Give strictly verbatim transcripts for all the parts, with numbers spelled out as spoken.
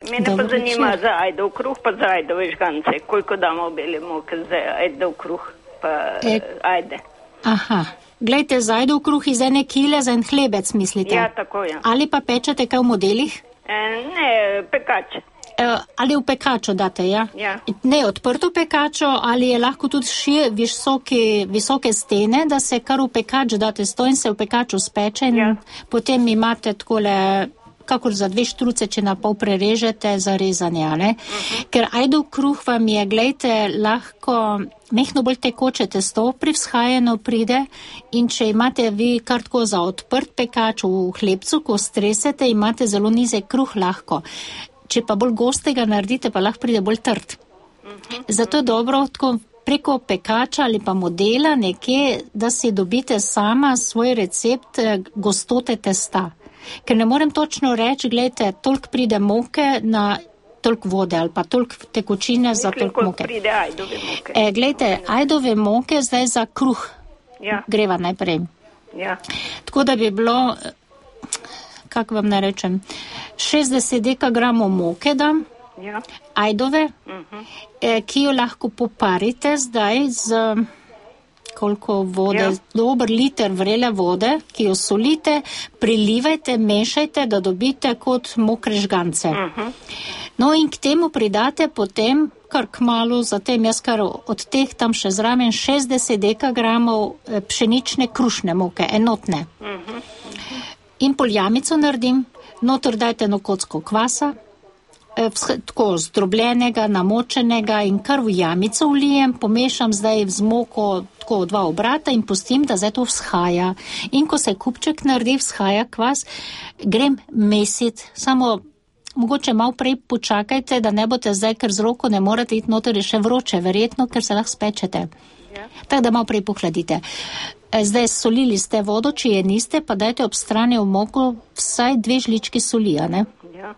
Mene pa zanima za ajdov kruh, pa za ajdove žgance. Koliko damo bele moke za ajdov kruh, pa e, ajde? Aha, glejte, za ajdov kruh iz ene kile za en hlebec, mislite? Ja, tako je. Ali pa pečete kaj v modelih? E, ne, pekač. E, ali v pekačo date, ja? Ja. Ne, odprto pekačo, ali je lahko tudi šir, visoke, visoke stene, da se kar v pekač date sto in se v pekaču speče in ja. Potem imate takole, kakor za dve štruce, če na pol prerežete za rezanje, ne? Uh-huh. Ker ajdov kruh vam je, glejte, lahko mehno bolj tekoče testo pri vzhajanju pride in če imate vi kar tako za odprt pekač v hlebcu, ko stresete, imate zelo nizek kruh lahko. Če pa bolj gostega naredite, pa lahko pride bolj trd. Uh-huh. Zato je dobro tako preko pekača ali pa modela nekje, da si dobite sama svoj recept gostote testa. Ker ne morem točno reči, gledajte, toliko pride moke na toliko vode ali pa toliko tekočine za toliko moke. Pride ajdove moke. E, gledajte, ajdove moke zdaj za kruh ja. Greva najprej. Ja. Tako da bi bilo, kako vam ne rečem, šestdeset dekagramov moke dam, ja. Ajdove, uh-huh. e, ki jo lahko poparite zdaj z koliko vode, ja. Dober liter vrele vode, ki jo solite, prilivajte, mešajte, da dobite kot mokre žgance. Uh-huh. No in k temu pridate potem, kar kmalu, zatem jaz kar od teh tam še zraven šestdeset dekagramov pšenične krušne moke, enotne. Uh-huh. In poljamico naredim, noter dajte eno kocko kvasa, tako zdrobljenega, namočenega in kar v jamico vlijem, pomešam zdaj z moko tako dva obrata in pustim, da zdaj to vzhaja. In ko se kupček naredi, vzhaja kvas, grem mesit, samo mogoče malo prej počakajte, da ne boste zdaj, ker z roko ne morate iti noter, je še vroče, verjetno, ker se lahko spečete. Ja. Tako da malo prej pohladite. Zdaj solili ste vodo, če je niste, pa dajte ob strani v moko vsaj dve žlički soli, ne? Ja.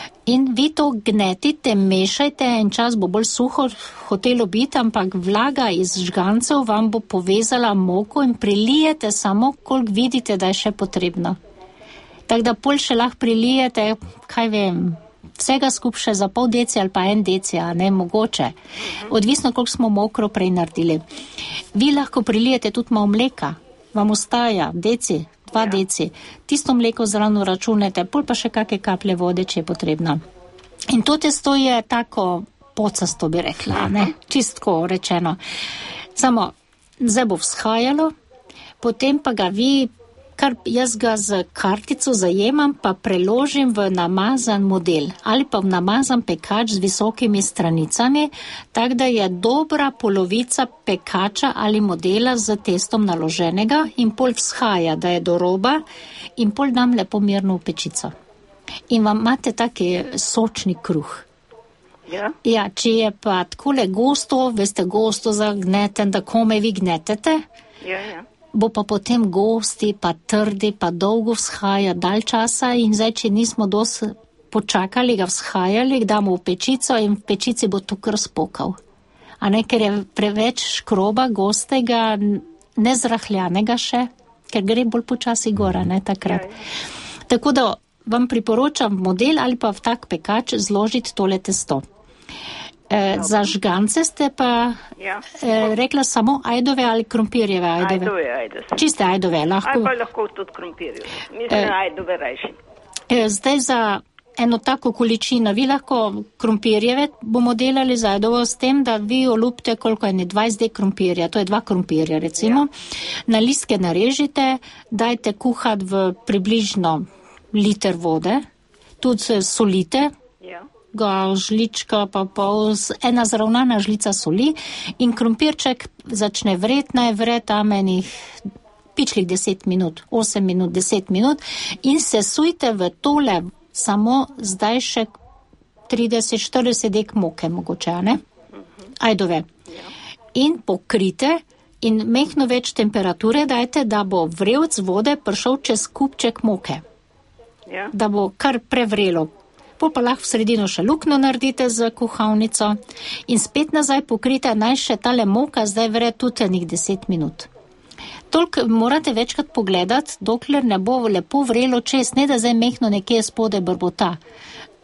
In vi to gnetite, mešajte, en čas bo bolj suho hotelo biti, ampak vlaga iz žgancev vam bo povezala moko in prilijete samo, koliko vidite, da je še potrebno. Tako da pol še lahko prilijete, kaj vem, vsega skup še za pol deci ali pa en deci, a ne mogoče. Odvisno, koliko smo mokro prej naredili. Vi lahko prilijete tudi malo mleka, vam ostaja deci, dva ja. Deci. Tisto mleko zrano računete, pol pa še kakšne kaplje vode, če je potrebno. In to testo je tako pocasto, bi rekla, ne? Čistko rečeno. Samo, zdaj bo vzhajalo, potem pa ga vi, kar jaz ga z kartico zajemam, pa preložim v namazan model ali pa v namazan pekač z visokimi stranicami, tako da je dobra polovica pekača ali modela z testom naloženega in pol vzhaja, da je do roba in pol dam lepo mirno v pečico. In vam imate taki sočni kruh. Ja. Ja, če je pa takole gosto, veste, gosto zagneten, da kome vi gnetete, ja, ja. Bo pa potem gosti, pa trdi, pa dolgo vzhaja, dalj časa in zdaj, če nismo dosti počakali, ga vzhajali, damo v pečico in v pečici bo to kar spokal. A ne, ker je preveč škroba, gostega, nezrahljanega še, ker gre bolj počasi gora, ne, takrat. Ja, ja. Tako da vam priporočam model ali pa v tak pekač zložiti tole testo. E, za žgance ste pa ja. e, rekla samo ajdove ali krompirjeve ajdove? Ajdove, ajdove. Čiste ajdove, lahko? Ali pa lahko tudi krompirjeve. Mislim, e, ajdove rajši. E, zdaj za eno tako količino, vi lahko krompirjeve bomo delali za ajdovo s tem, da vi olupite koliko je dvajset dek krompirja, to je dva krompirja recimo. Ja. Na listke narežite, dajte kuhati v približno liter vode, tudi solite, ja. Ga žlička pa pol, ena zravnana žlica soli in krompirček začne vret, naj vret tam enih pičlih deset minut, osem minut, deset minut in se sujte v tole samo zdaj še trideset štirideset dek moke mogoče, ne? Ajdove. In pokrite in mehno več temperature dajte, da bo vrelc vode prišel čez kupček moke. Ja. Da bo kar prevrelo. Pol pa lahko v sredino še luknjo naredite z kuhalnico in spet nazaj pokrite, naj še tale moka zdaj vre tudi enih deset minut. Toliko morate večkrat pogledati, dokler ne bo lepo vrelo čez, ne da zdaj mehno nekje spode brbota.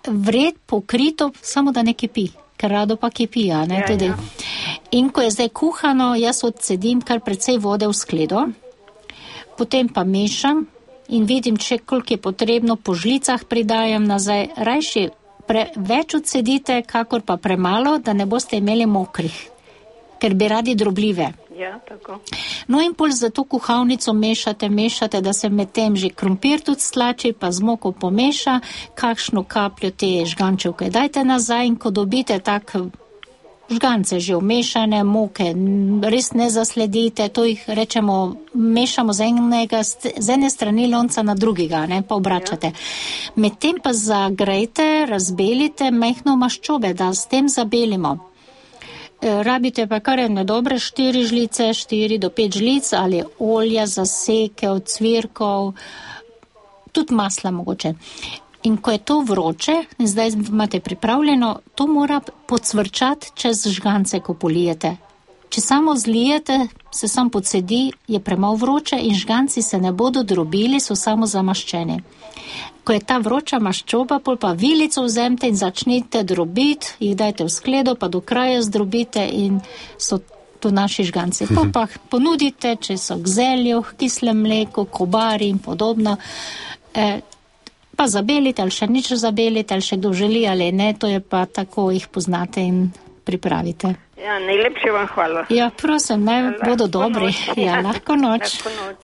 vred pokrito, samo da ne kipi, ker rado pa kipi, a ne, Ja, tudi. ja. In ko je zdaj kuhano, jaz odsedim kar precej vode v skledo, potem pa mešam in vidim, če koliko je potrebno, po žlicah pridajam nazaj, rajši pre, več odsedite, kakor pa premalo, da ne boste imeli mokrih, ker bi radi drobljive. Ja, tako. No in pol za to kuhalnico mešate, mešate, da se med tem že krompir tudi stlači, pa z moko pomeša, kakšno kapljo te žgančevke dajte nazaj in ko dobite tak žgance že umešane, moke, res ne zasledite, to jih rečemo, mešamo z enega, z ene strani lonca na drugega, ne, pa obračate. Ja. Medtem pa zagrejte, razbelite mehno maščobe, da s tem zabelimo. Rabite pa kar ene dobre štiri žlice, štiri do pet žlic ali olja, zaseke, cvirkov, tudi masla mogoče. In ko je to vroče, zdaj imate pripravljeno, to mora pocvrčati čez žgance, ko polijete. Če samo zlijete, se sam podsedi, je premalo vroče in žganci se ne bodo drobili, so samo zamaščeni. Ko je ta vroča maščoba, pol pa vilico vzemite in začnite drobiti, jih dajte v skledo, pa do kraja zdrobite in so to naši žganci. Pa pa ponudite, če so k zelju, k kislem mleku, kobari in podobno. E, pa zabelite, ali še nič zabelite, ali še kdo želi, ali ne, to je pa tako, jih poznate in pripravite. Ja, najlepše vam hvala. Ja, prosim, naj bodo dobri. Ja, lahko noč. Lahko noč.